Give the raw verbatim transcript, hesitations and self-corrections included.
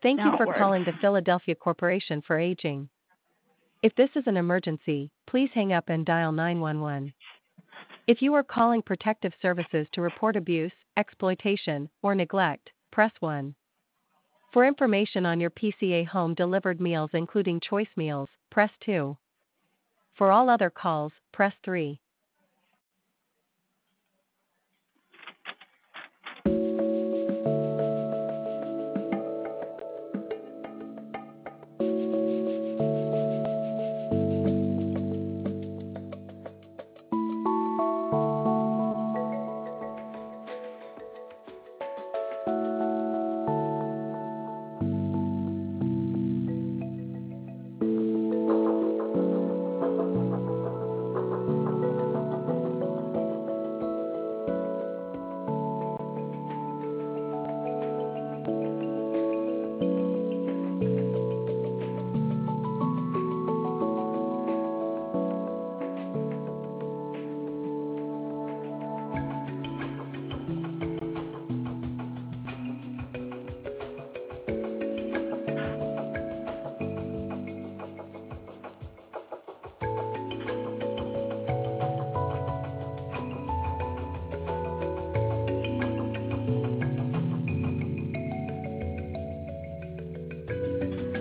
Thank you Now it for works. calling the Philadelphia Corporation for Aging. If this is an emergency, please hang up and dial nine one one. If you are calling Protective Services to report abuse, exploitation, or neglect, press one. For information on your P C A home delivered meals including choice meals, press two. For all other calls, press three.